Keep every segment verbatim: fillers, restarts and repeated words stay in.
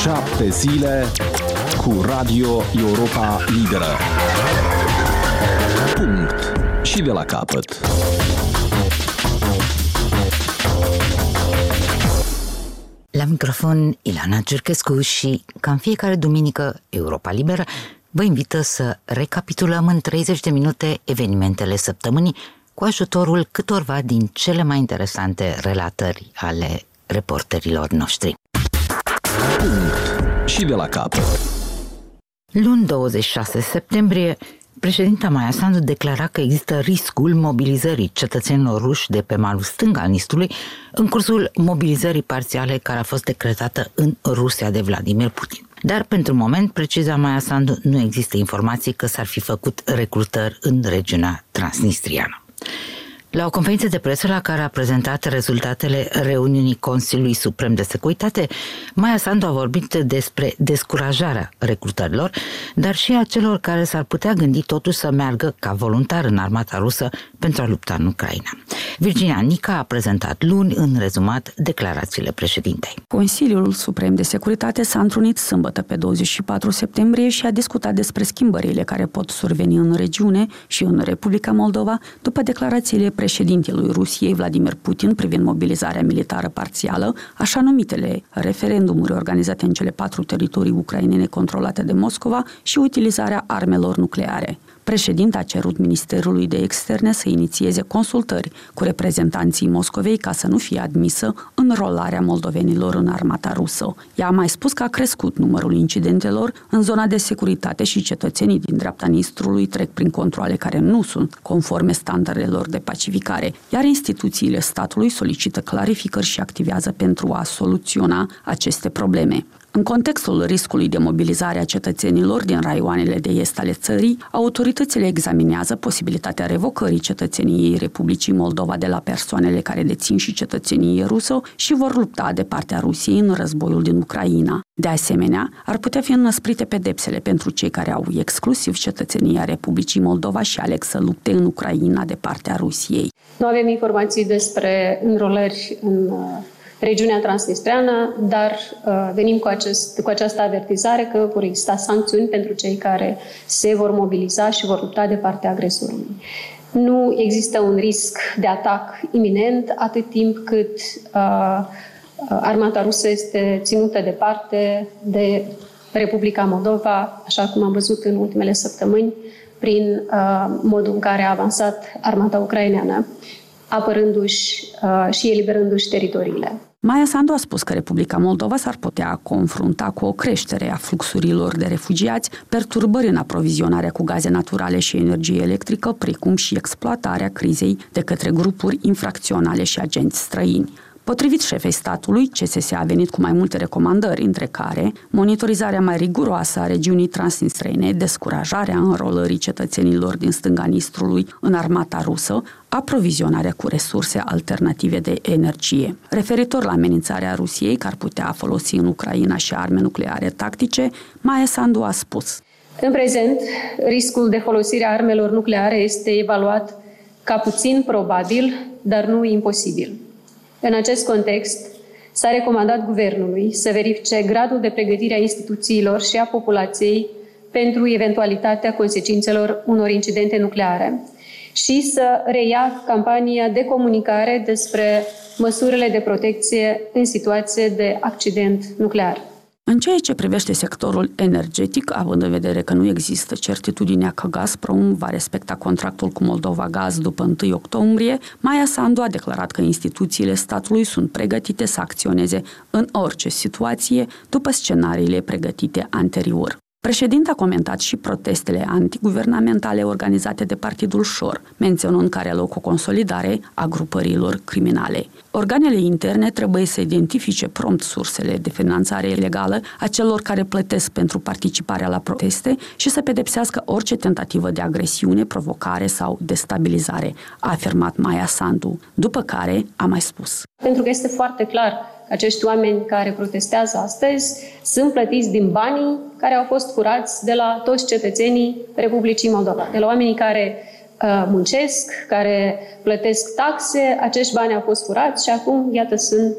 Șapte zile cu Radio Europa Liberă. Punct. Și de la capăt. La microfon Ilana Cercescu și, ca în fiecare duminică, Europa Liberă vă invită să recapitulăm în treizeci de minute evenimentele săptămânii cu ajutorul câtorva din cele mai interesante relatări ale reporterilor noștri. Punct. Și de la capăt. Luni douăzeci și șase septembrie, președinta Maia Sandu declara că există riscul mobilizării cetățenilor ruși de pe malul stâng al Nistrului în cursul mobilizării parțiale care a fost decretată în Rusia de Vladimir Putin. Dar pentru moment, preciza Maia Sandu, nu există informații că s-ar fi făcut recrutări în regiunea transnistriană. La o conferință de presă la care a prezentat rezultatele reuniunii Consiliului Suprem de Securitate, Maia Sandu a vorbit despre descurajarea recrutărilor, dar și a celor care s-ar putea gândi totuși să meargă ca voluntar în armata rusă pentru a lupta în Ucraina. Virginia Nica a prezentat luni în rezumat declarațiile președintei. Consiliul Suprem de Securitate s-a întrunit sâmbătă pe douăzeci și patru septembrie și a discutat despre schimbările care pot surveni în regiune și în Republica Moldova după declarațiile președintelui Rusiei Vladimir Putin privind mobilizarea militară parțială, așa numitele referendumuri organizate în cele patru teritorii ucrainene controlate de Moscova și utilizarea armelor nucleare. Președinta a cerut Ministerului de Externe să inițieze consultări cu reprezentanții Moscovei ca să nu fie admisă înrolarea moldovenilor în armata rusă. Ea a mai spus că a crescut numărul incidentelor în zona de securitate și cetățenii din dreapta Nistrului trec prin controale care nu sunt conforme standardelor de pacificare, iar instituțiile statului solicită clarificări și activează pentru a soluționa aceste probleme. În contextul riscului de mobilizare a cetățenilor din raioanele de est ale țării, autoritățile examinează posibilitatea revocării cetățeniei Republicii Moldova de la persoanele care dețin și cetățenie rusă și vor lupta de partea Rusiei în războiul din Ucraina. De asemenea, ar putea fi înăsprite pedepsele pentru cei care au exclusiv cetățenia Republicii Moldova și aleg să lupte în Ucraina de partea Rusiei. Nu avem informații despre înrolări în regiunea transnistreană, dar uh, venim cu, acest, cu această avertizare că vor exista sancțiuni pentru cei care se vor mobiliza și vor lupta de partea agresorului. Nu există un risc de atac iminent atât timp cât uh, armata rusă este ținută departe de Republica Moldova, așa cum am văzut în ultimele săptămâni, prin uh, modul în care a avansat armata ucraineană, apărându-și uh, și eliberându-și teritoriile. Maia Sandu a spus că Republica Moldova s-ar putea confrunta cu o creștere a fluxurilor de refugiați, perturbări în aprovizionarea cu gaze naturale și energie electrică, precum și exploatarea crizei de către grupuri infracționale și agenți străini. Potrivit șefei statului, C S S a venit cu mai multe recomandări, între care monitorizarea mai riguroasă a regiunii transnistrene, descurajarea înrolării cetățenilor din stânga Nistrului în armata rusă, aprovizionarea cu resurse alternative de energie. Referitor la amenințarea Rusiei, care ar putea folosi în Ucraina și arme nucleare tactice, Maia Sandu a spus: În prezent, riscul de folosire a armelor nucleare este evaluat ca puțin probabil, dar nu imposibil. În acest context, s-a recomandat guvernului să verifice gradul de pregătire a instituțiilor și a populației pentru eventualitatea consecințelor unor incidente nucleare și să reia campania de comunicare despre măsurile de protecție în situație de accident nuclear. În ceea ce privește sectorul energetic, având în vedere că nu există certitudinea că Gazprom va respecta contractul cu Moldova Gaz după întâi octombrie, Maia Sandu a declarat că instituțiile statului sunt pregătite să acționeze în orice situație după scenariile pregătite anterior. Președinta a comentat și protestele antiguvernamentale organizate de Partidul Șor, menționând că are loc o consolidare a grupărilor criminale. Organele interne trebuie să identifice prompt sursele de finanțare ilegală a celor care plătesc pentru participarea la proteste și să pedepsească orice tentativă de agresiune, provocare sau destabilizare, a afirmat Maia Sandu, după care a mai spus: Pentru că este foarte clar că acești oameni care protestează astăzi sunt plătiți din banii care au fost furați de la toți cetățenii Republicii Moldova, de la oamenii care muncesc, care plătesc taxe, acești bani au fost furați și acum, iată, sunt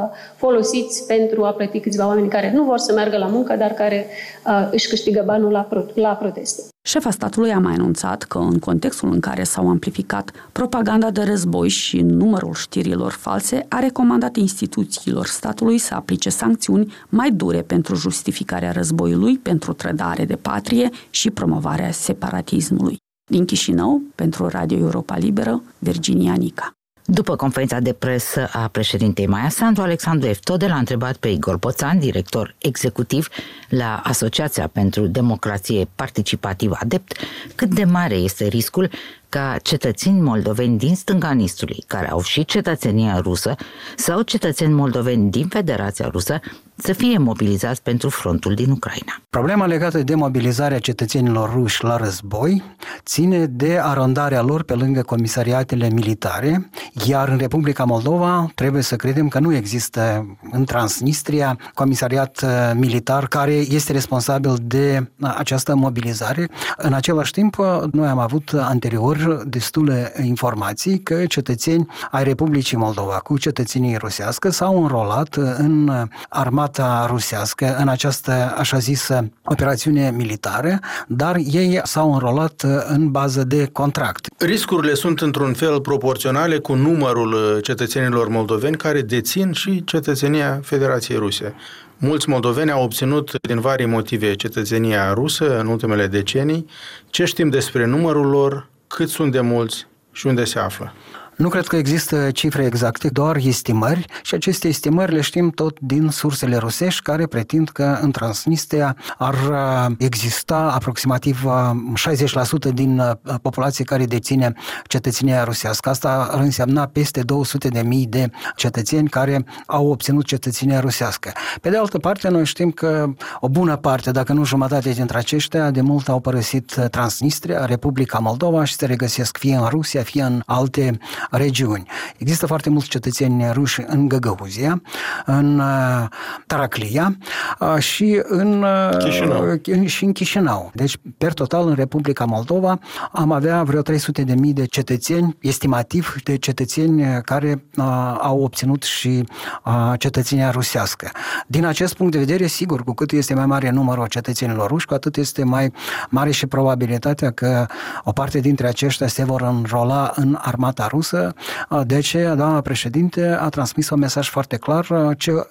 folosiți pentru a plăti câțiva oameni care nu vor să meargă la muncă, dar care își câștigă banul la, pro- la proteste. Șefa statului a mai anunțat că în contextul în care s-au amplificat propaganda de război și numărul știrilor false, a recomandat instituțiilor statului să aplice sancțiuni mai dure pentru justificarea războiului, pentru trădare de patrie și promovarea separatismului. Din Chișinău, pentru Radio Europa Liberă, Virginia Nica. După conferința de presă a președintei Maia Sandu, Alexandru Eftode l-a întrebat pe Igor Boțan, director executiv la Asociația pentru Democrație Participativă Adept, cât de mare este riscul ca cetățeni moldoveni din stânga Nistrului, care au și cetățenia rusă, sau cetățeni moldoveni din Federația Rusă, să fie mobilizați pentru frontul din Ucraina. Problema legată de mobilizarea cetățenilor ruși la război ține de arondarea lor pe lângă comisariatele militare, iar în Republica Moldova trebuie să credem că nu există în Transnistria comisariat militar care este responsabil de această mobilizare. În același timp, noi am avut anterior destule informații că cetățeni ai Republicii Moldova cu cetățenie rusească s-au înrolat în armata rusească, în această așa zisă operațiune militară, dar ei s-au înrolat în bază de contract. Riscurile sunt într-un fel proporționale cu numărul cetățenilor moldoveni care dețin și cetățenia Federației Ruse. Mulți moldoveni au obținut din vari motive cetățenia rusă în ultimele decenii. Ce știm despre numărul lor? Cât sunt de mulți și unde se află? Nu cred că există cifre exacte, doar estimări și aceste estimări le știm tot din sursele rusești care pretind că în Transnistria ar exista aproximativ șaizeci la sută din populație care deține cetățenia rusească. Asta ar însemna peste două sute de mii de cetățeni care au obținut cetățenia rusească. Pe de altă parte, noi știm că o bună parte, dacă nu jumătate dintre aceștia, de mult au părăsit Transnistria, Republica Moldova și se regăsesc fie în Rusia, fie în alte regiuni. Există foarte mulți cetățeni ruși în Găgăuzia, în Taraclia și în Chișinău. și în Chișinău. Deci, per total, în Republica Moldova am avea vreo trei sute de mii de cetățeni, estimativ de cetățeni care au obținut și cetățenia rusească. Din acest punct de vedere, sigur, cu cât este mai mare numărul cetățenilor ruși, cu atât este mai mare și probabilitatea că o parte dintre aceștia se vor înrola în armata rusă. De aceea, doamna președinte a transmis un mesaj foarte clar ce uh,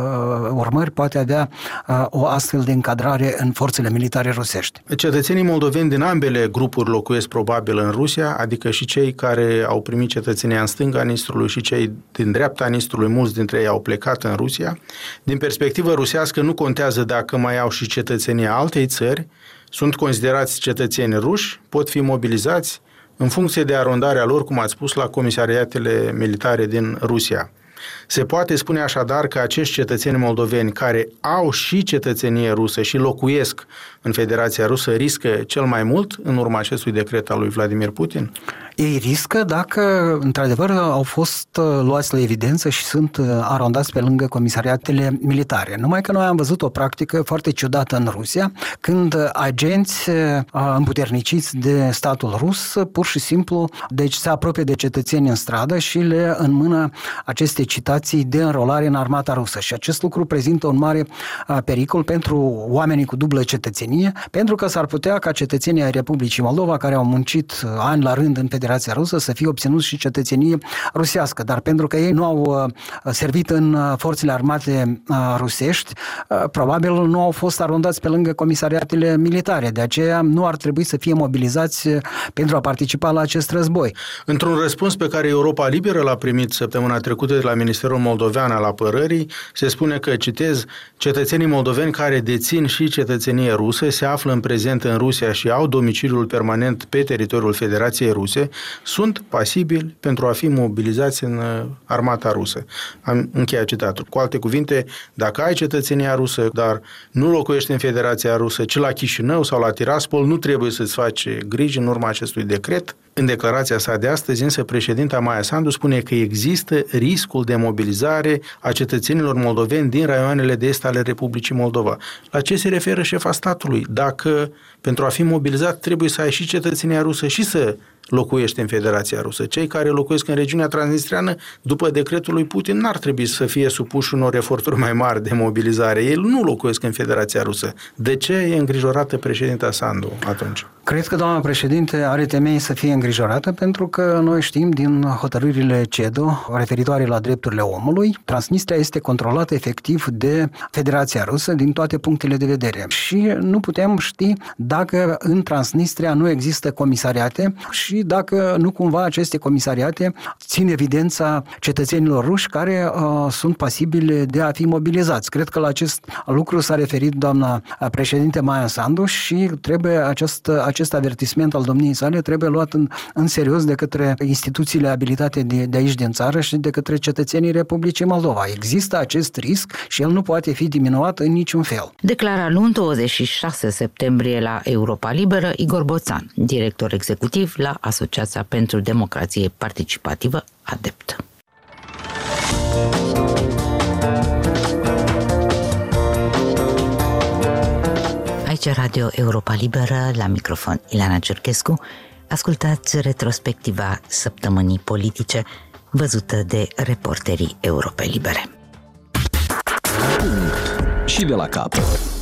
urmări poate avea uh, o astfel de încadrare în forțele militare rusești. Cetățenii moldoveni din ambele grupuri locuiesc probabil în Rusia, adică și cei care au primit cetățenia în stânga Nistrului și cei din dreapta Nistrului, mulți dintre ei au plecat în Rusia. Din perspectivă rusească nu contează dacă mai au și cetățenia altei țări, sunt considerați cetățeni ruși, pot fi mobilizați în funcție de arondarea lor, cum ați spus, la comisariatele militare din Rusia. Se poate spune așadar că acești cetățeni moldoveni care au și cetățenie rusă și locuiesc în Federația Rusă riscă cel mai mult în urma acestui decret al lui Vladimir Putin? Ei riscă dacă, într-adevăr, au fost luați la evidență și sunt arondați pe lângă comisariatele militare. Numai că noi am văzut o practică foarte ciudată în Rusia, când agenți împuterniciți de statul rus, pur și simplu, deci se apropie de cetățeni în stradă și le înmână aceste citații de înrolare în armata rusă. Și acest lucru prezintă un mare pericol pentru oamenii cu dublă cetățenie, pentru că s-ar putea ca cetățenii ai Republicii Moldova, care au muncit ani la rând în Federația Rusă, să fie obținut și cetățenie rusească. Dar pentru că ei nu au servit în forțele armate rusești, probabil nu au fost arondați pe lângă comisariatele militare. De aceea nu ar trebui să fie mobilizați pentru a participa la acest război. Într-un răspuns pe care Europa Liberă l-a primit săptămâna trecută de la Ministerul Moldovean al Apărării, se spune că, citez, cetățenii moldoveni care dețin și cetățenie rusă se află în prezent în Rusia și au domiciliul permanent pe teritoriul Federației Ruse, sunt pasibili pentru a fi mobilizați în armata rusă. Am încheiat citatul. Cu alte cuvinte, dacă ai cetățenia rusă, dar nu locuiești în Federația Rusă, ci la Chișinău sau la Tiraspol, nu trebuie să-ți faci griji în urma acestui decret. În declarația sa de astăzi, însă, președinta Maia Sandu spune că există riscul de mobilizare a cetățenilor moldoveni din raioanele de est ale Republicii Moldova. La ce se referă șefa statului? Dacă pentru a fi mobilizat trebuie să ai și cetățenia rusă și să locuiește în Federația Rusă. Cei care locuiesc în regiunea transnistreană, după decretul lui Putin, n-ar trebui să fie supuși unor eforturi mai mari de mobilizare. Ei nu locuiesc în Federația Rusă. De ce e îngrijorată președinta Sandu atunci? Cred că doamna președinte are temei să fie îngrijorată pentru că noi știm din hotărârile CEDO referitoare la drepturile omului, Transnistria este controlată efectiv de Federația Rusă din toate punctele de vedere. Și nu putem ști dacă în Transnistria nu există comisariate și dacă nu cumva aceste comisariate țin evidența cetățenilor ruși care uh, sunt pasibili de a fi mobilizați. Cred că la acest lucru s-a referit doamna președinte Maia Sandu și trebuie acest, acest avertisment al domniei sale trebuie luat în, în serios de către instituțiile abilitate de, de aici din țară și de către cetățenii Republicii Moldova. Există acest risc și el nu poate fi diminuat în niciun fel. Declara luni douăzeci și șase septembrie la Europa Liberă Igor Boțan, director executiv la Asociația pentru Democrație Participativă, ADEPT. Aici Radio Europa Liberă, la microfon Ileana Cerchescu. Ascultați retrospectiva săptămânii politice văzută de reporterii Europei Libere. Și de la capăt.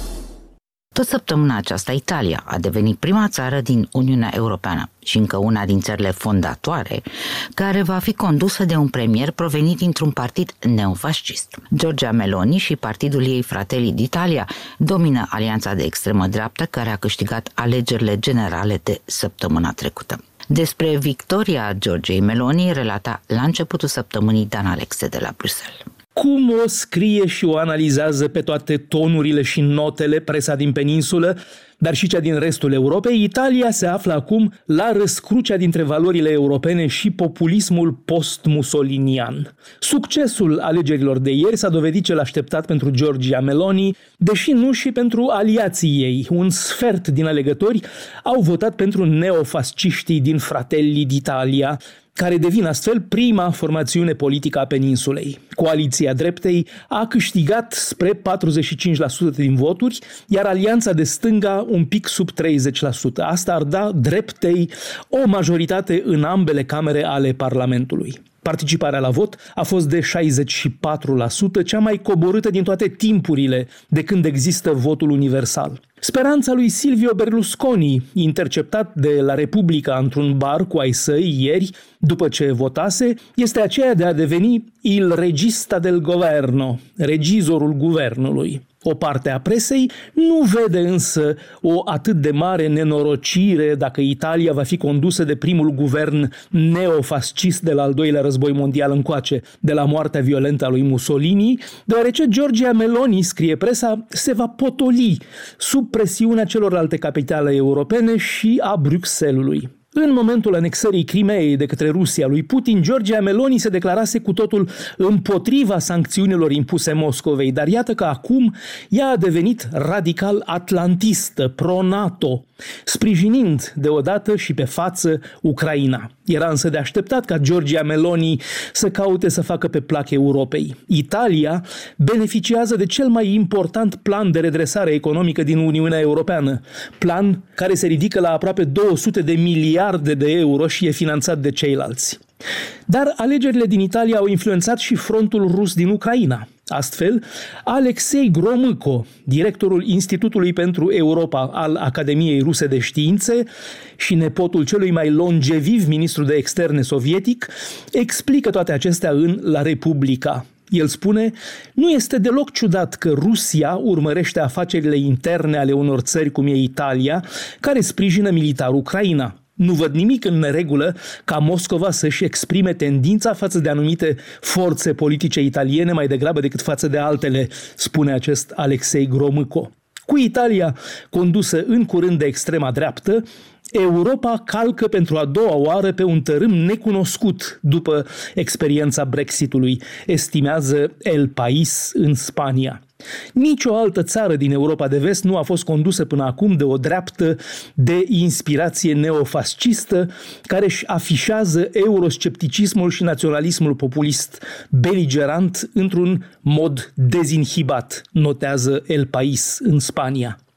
Tot săptămâna aceasta, Italia a devenit prima țară din Uniunea Europeană și încă una din țările fondatoare care va fi condusă de un premier provenit dintr-un partid neofascist. Giorgia Meloni și partidul ei Fratelli d'Italia domină alianța de extremă dreaptă care a câștigat alegerile generale de săptămâna trecută. Despre victoria Giorgiei Meloni relata la începutul săptămânii Dan Alexe de la Bruxelles. Cum o scrie și o analizează pe toate tonurile și notele presa din peninsulă, dar și cea din restul Europei, Italia se află acum la răscrucea dintre valorile europene și populismul post-mussolinian. Succesul alegerilor de ieri s-a dovedit cel așteptat pentru Giorgia Meloni, deși nu și pentru aliații ei. Un sfert din alegători au votat pentru neofasciștii din Fratelli d'Italia, care devin astfel prima formațiune politică a peninsulei. Coaliția dreptei a câștigat spre patruzeci și cinci la sută din voturi, iar alianța de stânga un pic sub treizeci la sută. Asta ar da dreptei o majoritate în ambele camere ale Parlamentului. Participarea la vot a fost de șaizeci și patru la sută, cea mai coborâtă din toate timpurile de când există votul universal. Speranța lui Silvio Berlusconi, interceptat de La Repubblica într-un bar cu ai săi ieri, după ce votase, este aceea de a deveni il regista del governo, regizorul guvernului. O parte a presei nu vede însă o atât de mare nenorocire dacă Italia va fi condusă de primul guvern neofascist de la al doilea război mondial încoace, de la moartea violentă a lui Mussolini, deoarece Giorgia Meloni, scrie presa, se va potoli sub presiunea celorlalte capitale europene și a Bruxellesului. În momentul anexării Crimeei de către Rusia lui Putin, Giorgia Meloni se declarase cu totul împotriva sancțiunilor impuse Moscovei, dar iată că acum ea a devenit radical atlantistă, pro-NATO, sprijinind deodată și pe față Ucraina. Era însă de așteptat ca Giorgia Meloni să caute să facă pe plac Europei. Italia beneficiază de cel mai important plan de redresare economică din Uniunea Europeană, plan care se ridică la aproape două sute de miliarde de euro și e finanțat de ceilalți. Dar alegerile din Italia au influențat și frontul rus din Ucraina. Astfel, Alexei Gromyko, directorul Institutului pentru Europa al Academiei Ruse de Științe și nepotul celui mai longeviv ministru de externe sovietic, explică toate acestea în La Repubblica. El spune, nu este deloc ciudat că Rusia urmărește afacerile interne ale unor țări cum e Italia, care sprijină militar Ucraina. Nu văd nimic în neregulă ca Moscova să-și exprime tendința față de anumite forțe politice italiene mai degrabă decât față de altele, spune acest Alexei Gromyko. Cu Italia condusă în curând de extrema dreaptă, Europa calcă pentru a doua oară pe un tărâm necunoscut după experiența Brexitului, estimează El País în Spania. Nici o altă țară din Europa de Vest nu a fost condusă până acum de o dreaptă de inspirație neofascistă care își afișează euroscepticismul și naționalismul populist beligerant într-un mod dezinhibat, notează El País în Spania.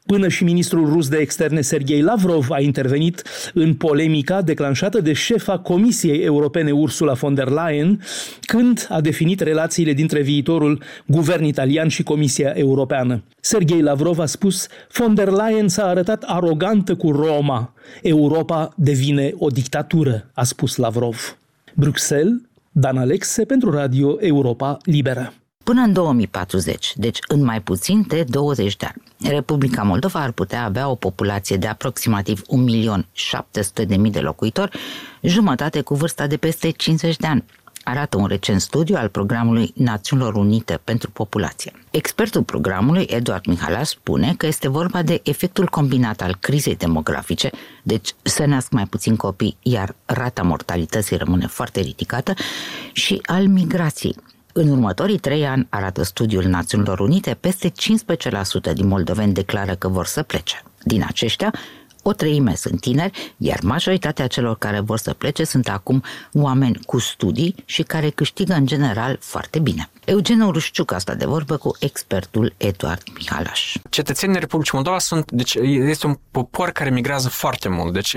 Până și ministrul rus de externe Sergei Lavrov a intervenit în polemica declanșată de șefa Comisiei Europene Ursula von der Leyen, când a definit relațiile dintre viitorul guvern italian și Comisia Europeană. Sergei Lavrov a spus: von der Leyen s-a arătat arogantă cu Roma. Europa devine o dictatură, a spus Lavrov. Bruxelles, Dan Alexe pentru Radio Europa Liberă. Până în două mii patruzeci, deci în mai puțin de douăzeci de ani, Republica Moldova ar putea avea o populație de aproximativ un milion șapte sute de mii de locuitori, jumătate cu vârsta de peste cincizeci de ani, arată un recent studiu al Programului Națiunilor Unite pentru Populație. Expertul programului, Eduard Mihalaș, spune că este vorba de efectul combinat al crizei demografice, deci se nasc mai puțin copii, iar rata mortalității rămâne foarte ridicată, și al migrației. În următorii trei ani, arată studiul Națiunilor Unite, peste cincisprezece la sută din moldoveni declară că vor să plece. Din aceștia, o treime sunt tineri, iar majoritatea celor care vor să plece sunt acum oameni cu studii și care câștigă în general foarte bine. Eugen Urușciuc a stat de vorbă cu expertul Eduard Mihalaș. Cetățenii Republicii Moldova sunt, deci este un popor care migrează foarte mult. Deci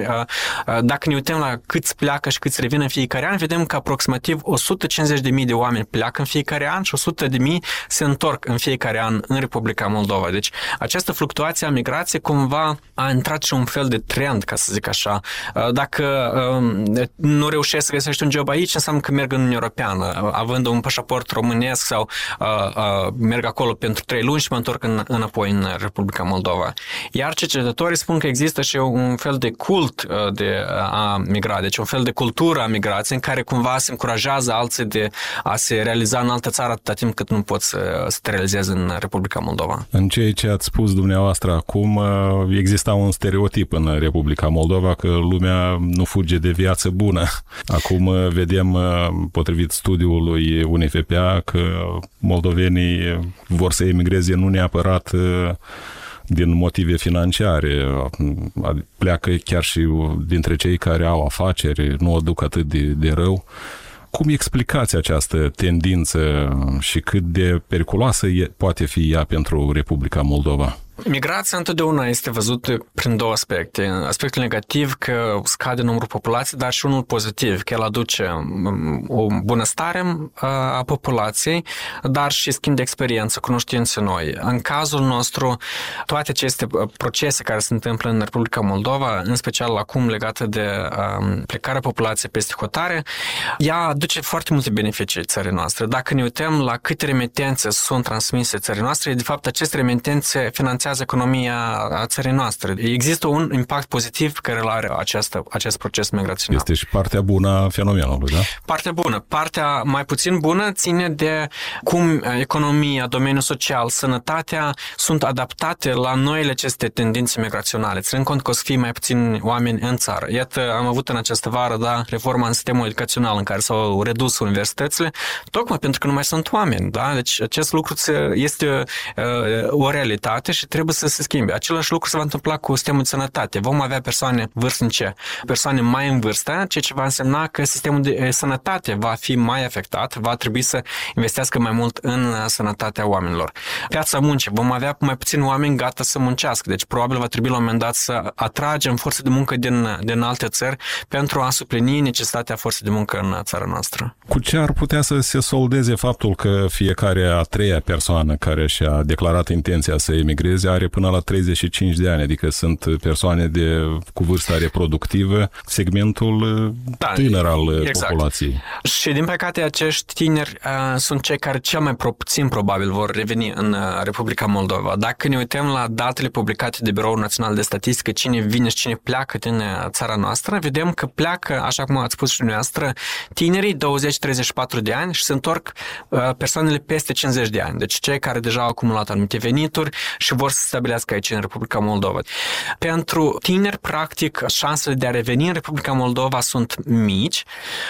dacă ne uităm la câți pleacă și câți revin în fiecare an, vedem că aproximativ o sută cincizeci de mii de oameni pleacă în fiecare an și o sută de mii se întorc în fiecare an în Republica Moldova. Deci această fluctuație a migrației cumva a intrat și un fel de trend, ca să zic așa. Dacă nu reușești să găsești un job aici, înseamnă că merg în Uniunea Europeană, având un pașaport românesc sau uh, uh, merg acolo pentru trei luni și mă întorc în, înapoi în Republica Moldova. Iar cercetătorii spun că există și un fel de cult uh, de a migra, deci un fel de cultură a migrației în care cumva se încurajează alții de a se realiza în altă țară atâta timp cât nu pot să, să te realizezi în Republica Moldova. În ceea ce ați spus dumneavoastră acum, exista un stereotip în Republica Moldova că lumea nu fuge de viață bună. Acum vedem, potrivit studiului U N F P A, că moldovenii vor să emigreze nu neapărat din motive financiare, pleacă chiar și dintre cei care au afaceri, nu o duc atât de, de rău. Cum explicați această tendință și cât de periculoasă poate fi ea pentru Republica Moldova? Migrația întotdeauna este văzută prin două aspecte. Aspectul negativ că scade numărul populației, dar și unul pozitiv, că el aduce o bunăstare a populației, dar și schimb de experiență, cunoștințe noi. În cazul nostru, toate aceste procese care se întâmplă în Republica Moldova, în special acum legate de plecarea populației peste hotare, ea aduce foarte multe beneficii țării noastre. Dacă ne uităm la câte remitențe sunt transmise țării noastre, de fapt aceste remitențe finanțează economia țării noastre. Există un impact pozitiv care îl are această, acest proces migrațional. Este și partea bună a fenomenului, da? Partea bună. Partea mai puțin bună ține de cum economia, domeniul social, sănătatea sunt adaptate la noile aceste tendințe migraționale. Ținând cont că o să fie mai puțini oameni în țară. Iată, am avut în această vară, da, reforma în sistemul educațional în care s-au redus universitățile, tocmai pentru că nu mai sunt oameni, da? Deci acest lucru este uh, o realitate și trebuie să se schimbe. Același lucru se va întâmpla cu sistemul de sănătate. Vom avea persoane vârstnice, persoane mai în vârstă, ceea ce va însemna că sistemul de sănătate va fi mai afectat, va trebui să investească mai mult în sănătatea oamenilor. Piața muncii, vom avea mai puțin oameni gata să muncească, deci probabil va trebui la un moment dat să atragem forțe de muncă din, din alte țări pentru a suplini necesitatea forței de muncă în țara noastră. Cu ce ar putea să se soldeze faptul că fiecare a treia persoană care și-a declarat intenția să emigreze are până la treizeci și cinci de ani, adică sunt persoane de, cu vârsta reproductivă, segmentul da, tânăr al exact. populației. Și din păcate acești tineri uh, sunt cei care cel mai puțin probabil vor reveni în uh, Republica Moldova. Dacă ne uităm la datele publicate de Biroul Național de Statistică, cine vine și cine pleacă din uh, țara noastră, vedem că pleacă, așa cum ați spus și dumneavoastră, tinerii douăzeci treizeci și patru de ani și se întorc uh, persoanele peste cincizeci de ani. Deci cei care deja au acumulat anumite venituri și vor să se stabilească aici în Republica Moldova. Pentru tineri, practic, șansele de a reveni în Republica Moldova sunt mici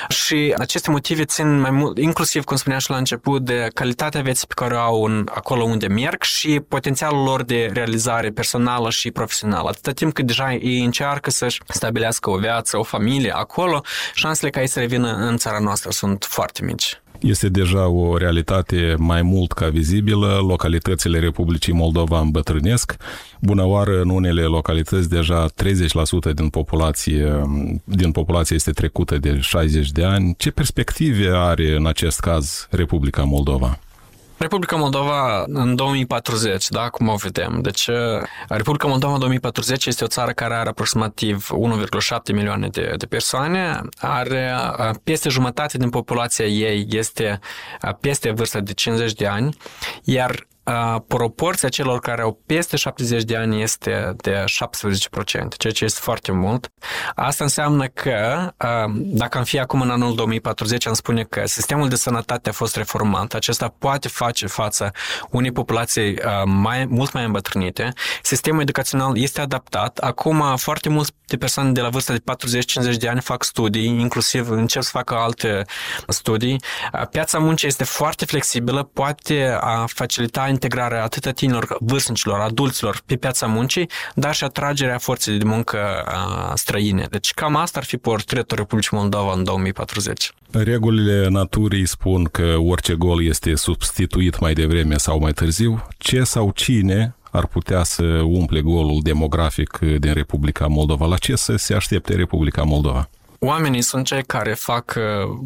și aceste motive țin mai mult, inclusiv, cum spuneam și la început, de calitatea vieții pe care o au în, acolo unde merg și potențialul lor de realizare personală și profesională. Atâta timp cât deja ei încearcă să-și stabilească o viață, o familie acolo, șansele ca ei să revină în țara noastră sunt foarte mici. Este deja o realitate mai mult ca vizibilă. Localitățile Republicii Moldova îmbătrânesc. Bună oară, în unele localități deja treizeci la sută din populație, din populație este trecută de șaizeci de ani. Ce perspective are în acest caz Republica Moldova? Republica Moldova în două mii patruzeci, da, cum o vedem. Deci, Republica Moldova în două mii patruzeci este o țară care are aproximativ unu virgulă șapte milioane de, de persoane, are peste jumătate din populația ei este peste vârsta de cincizeci de ani, iar proporția celor care au peste șaptezeci de ani este de șaptesprezece la sută, ceea ce este foarte mult. Asta înseamnă că, dacă am fi acum în anul două mii patruzeci, am spune că sistemul de sănătate a fost reformat, acesta poate face față unei populații mai, mult mai îmbătrânite, sistemul educațional este adaptat, acum foarte multe persoane de la vârsta de patruzeci cincizeci de ani fac studii, inclusiv încep să facă alte studii. Piața muncii este foarte flexibilă, poate facilita integrarea atât a tinerilor, vârstnicilor, adulților pe piața muncii, dar și atragerea forței de muncă străine. Deci cam asta ar fi portretul Republicii Moldova în două mii patruzeci. Regulile naturii spun că orice gol este substituit mai devreme sau mai târziu. Ce sau cine ar putea să umple golul demografic din Republica Moldova? La ce să se aștepte Republica Moldova? Oamenii sunt cei care fac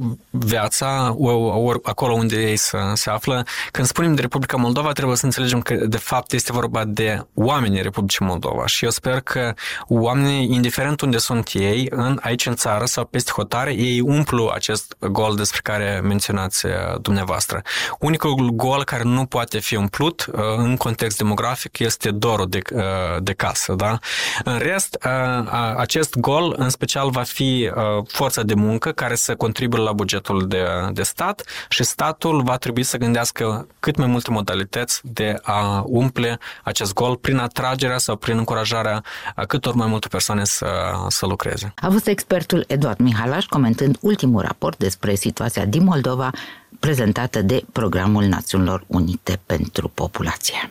viața acolo unde ei se, se află. Când spunem de Republica Moldova, trebuie să înțelegem că, de fapt, este vorba de oamenii Republicii Moldova. Și eu sper că oamenii, indiferent unde sunt ei, în, aici în țară sau peste hotare, ei umplu acest gol despre care menționați dumneavoastră. Unicul gol care nu poate fi umplut în context demografic este dorul de, de casă. Da? În rest, acest gol, în special, va fi forța de muncă care să contribuie la bugetul de, de stat și statul va trebui să gândească cât mai multe modalități de a umple acest gol prin atragerea sau prin încurajarea cât ori mai multe persoane să, să lucreze. A fost expertul Eduard Mihalaș comentând ultimul raport despre situația din Moldova prezentată de Programul Națiunilor Unite pentru Populație.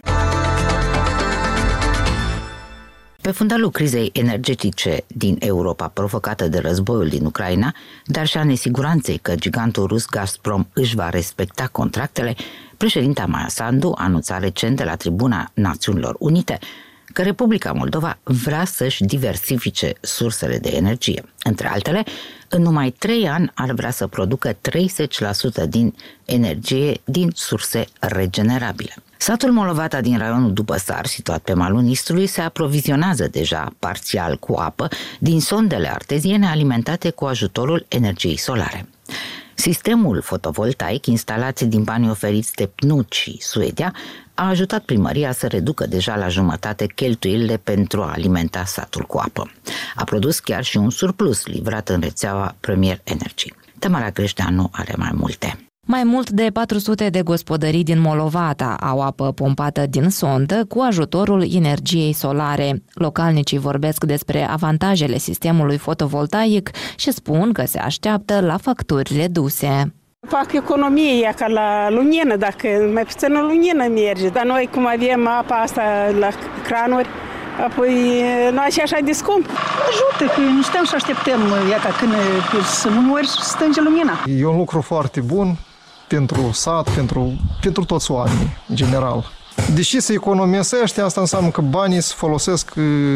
Pe fundalul crizei energetice din Europa provocată de războiul din Ucraina, dar și a nesiguranței că gigantul rus Gazprom își va respecta contractele, președinta Maia Sandu anunța recent de la tribuna Națiunilor Unite că Republica Moldova vrea să-și diversifice sursele de energie. Între altele, în numai trei ani ar vrea să producă treizeci la sută din energie din surse regenerabile. Satul Molovata din raionul Dupăsar, situat pe malul Nistrului, se aprovizionează deja parțial cu apă din sondele arteziene alimentate cu ajutorul energiei solare. Sistemul fotovoltaic instalat din banii oferiți de P N U D și Suedia a ajutat primăria să reducă deja la jumătate cheltuielile pentru a alimenta satul cu apă. A produs chiar și un surplus livrat în rețeaua Premier Energy. Tamara Creșteanu are mai multe. Mai mult de patru sute de gospodării din Molovata au apă pompată din sondă cu ajutorul energiei solare. Localnicii vorbesc despre avantajele sistemului fotovoltaic și spun că se așteaptă la facturi reduse. Fac economie ca la lumină, dacă mai puțină lumină merge, dar noi cum avem apa asta la cranuri, apoi nu așa așa de scump. Ajută, că nu stăm să așteptăm, iată, când sunt uneori stânge lumina. E un lucru foarte bun pentru sat, pentru, pentru toți oamenii, în general. Deși se economisește, asta înseamnă că banii se folosesc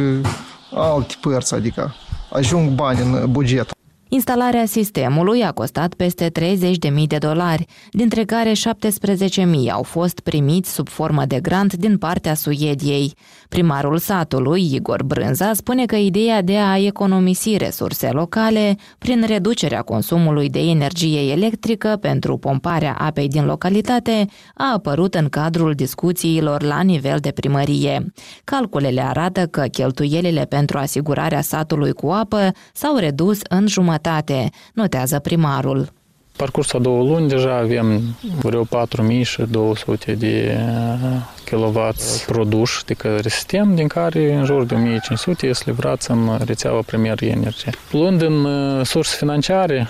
alte părți, adică ajung bani în buget. Instalarea sistemului a costat peste treizeci de mii de dolari, dintre care șaptesprezece mii au fost primiți sub formă de grant din partea Suediei. Primarul satului, Igor Brânza, spune că ideea de a economisi resurse locale prin reducerea consumului de energie electrică pentru pomparea apei din localitate a apărut în cadrul discuțiilor la nivel de primărie. Calculele arată că cheltuielile pentru asigurarea satului cu apă s-au redus în jumătate, notează primarul. Parcursul a două luni deja avem vreo patru mii două sute de kilowatt produși de către sistem, din care în jur de o mie cinci sute este livrat în rețeaua Premier Energy. Luând în surse financiare,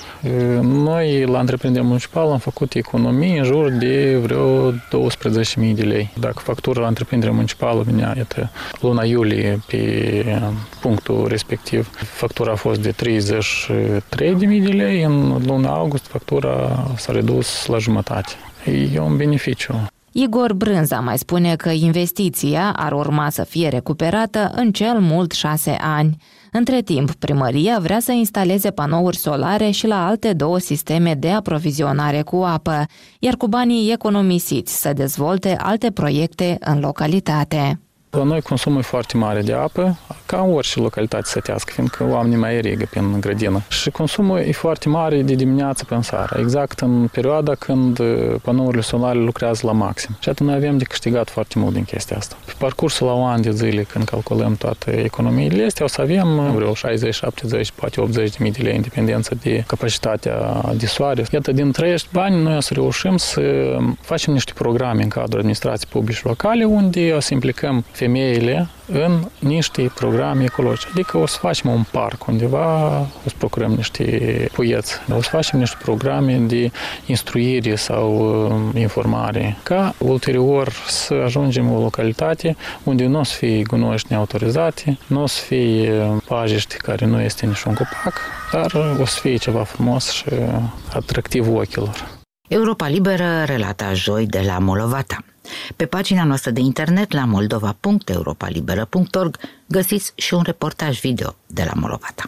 noi la întreprinderea municipală am făcut economii în jur de vreo douăsprezece mii de lei. Dacă factura la întreprinderea municipală venea, iată, luna iulie pe punctul respectiv, factura a fost de treizeci și trei de mii de lei, în luna august factura temperatura s-a redus la jumătate. E un beneficiu. Igor Brânza mai spune că investiția ar urma să fie recuperată în cel mult șase ani. Între timp, primăria vrea să instaleze panouri solare și la alte două sisteme de aprovizionare cu apă, iar cu banii economisiți să dezvolte alte proiecte în localitate. La noi consumul e foarte mare de apă, ca în orice localitate sătească, fiindcă oamenii mai irigă prin grădină. Și consumul e foarte mare de dimineață până seara, exact în perioada când panourile solare lucrează la maxim. Și atunci noi avem de câștigat foarte mult din chestia asta. Pe parcursul la un an de zile, când calculăm toate economiile astea, o să avem vreo șaizeci, șaptezeci, poate optzeci de mii de lei, în dependență de capacitatea de soare. Iată, din acești bani, noi o să reușim să facem niște programe în cadrul administrației publice locale, unde o să implicăm femeile în niște programe ecologice. Adică o să facem un parc undeva, o să procurăm niște puieți, o să facem niște programe de instruire sau informare, ca ulterior să ajungem în o localitate unde nu o să fie gunoiști neautorizate, nu o să fie pajiști care nu este niciun copac, dar o să fie ceva frumos și atractiv ochilor. Europa Liberă relata joi de la Molovata. Pe pagina noastră de internet la moldova punct europa liberă punct org găsiți și un reportaj video de la Molovata.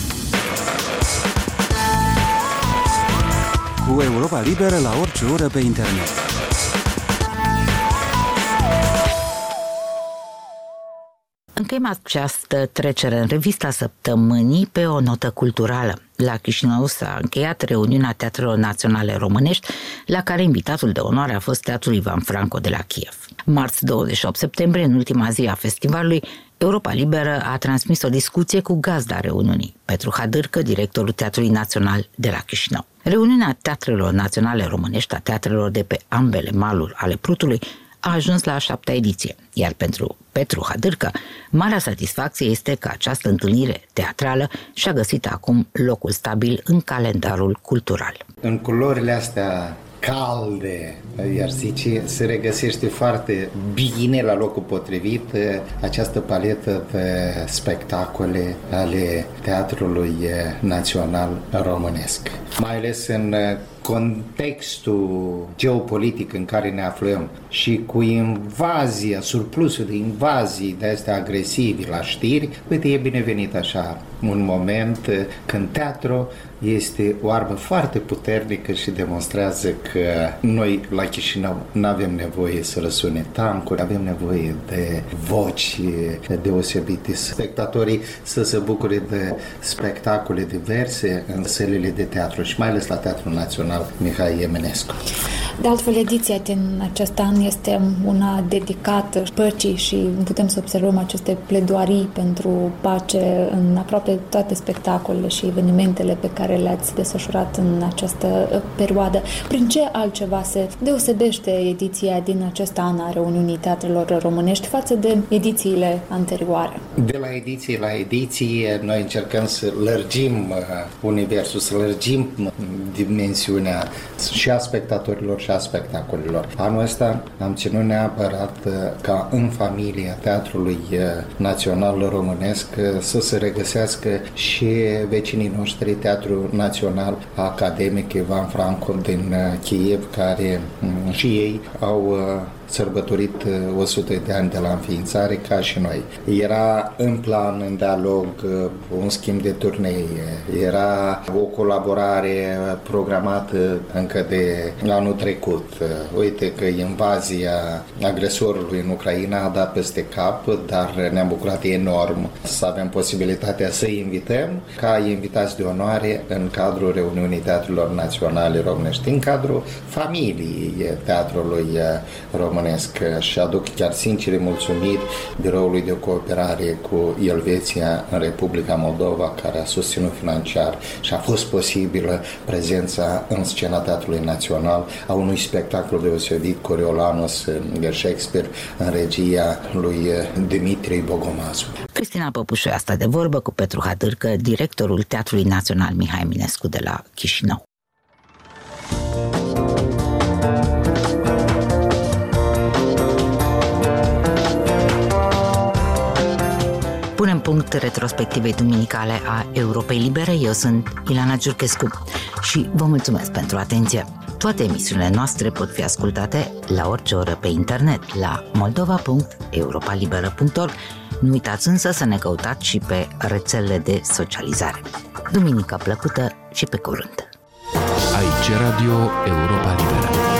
Cu Europa Liberă la orice oră pe internet. Încheiem această trecere în revista săptămânii pe o notă culturală. La Chișinău s-a încheiat reuniunea Teatrelor Naționale Românești, la care invitatul de onoare a fost Teatrul Ivan Franco de la Kiev. Marți douăzeci și opt septembrie, în ultima zi a festivalului, Europa Liberă a transmis o discuție cu gazda reuniunii, Petru Hadârcă, directorul Teatrului Național de la Chișinău. Reuniunea Teatrelor Naționale Românești, a teatrelor de pe ambele maluri ale Prutului, a ajuns la a șaptea ediție, iar pentru Petru Hadârcă, marea satisfacție este că această întâlnire teatrală și-a găsit acum locul stabil în calendarul cultural. În culorile astea calde, iar zice, se regăsește foarte bine la locul potrivit această paletă de spectacole ale Teatrului Național Românesc. Mai ales în contextul geopolitic în care ne aflăm și cu invazia, surplusul de invazii de astea agresivi la știri, uite, e binevenit așa un moment când teatru este o armă foarte puternică și demonstrează că noi la Chișinău nu avem nevoie să răsune tancuri, avem nevoie de voci deosebite, spectatorii să se bucure de spectacole diverse în sălile de teatru și mai ales la Teatrul Național Mihai Eminescu. De altfel, ediția din acest an este una dedicată păcii și putem să observăm aceste pledoarii pentru pace în aproape toate spectacolele și evenimentele pe care le-ați desfășurat în această perioadă. Prin ce altceva se deosebește ediția din acest an a Reuniunii Teatrelor Românești față de edițiile anterioare? De la ediție la ediție noi încercăm să lărgim universul, să lărgim dimensiunea și a spectatorilor și a spectacolelor. Anul ăsta am ținut neapărat ca în familia Teatrului Național Românesc să se regăsească și vecinii noștri, Teatrul Național Academic Ivan Franco din Kiev, care și ei au sărbătorit o sută de ani de la înființare, ca și noi. Era în plan, în dialog, un schimb de turnee, era o colaborare programată încă de anul trecut. Uite că invazia agresorului în Ucraina a dat peste cap, dar ne-am bucurat enorm să avem posibilitatea să invităm ca invitați de onoare în cadrul Reuniunii Teatrelor Naționale Românești, în cadrul familiei Teatrului Românesc. Și aduc chiar sincere mulțumiri Biroului de Cooperare cu Elveția în Republica Moldova, care a susținut financiar și a fost posibilă prezența în scena Teatrului Național a unui spectacol deosebit, Coriolanus Shakespeare, în regia lui Dimitrie Bogomazu. Cristina Păpușoi a stat de vorbă cu Petru Hadârcă, directorul Teatrului Național Mihai Eminescu de la Chișinău. Punem punct retrospectivei duminicale a Europei Libere. Eu sunt Ileana Giurchescu și vă mulțumesc pentru atenție. Toate emisiunile noastre pot fi ascultate la orice oră pe internet la moldova punct europa liberă punct org. Nu uitați însă să ne căutați și pe rețelele de socializare. Duminică plăcută și pe curând! Aici Radio Europa Liberă.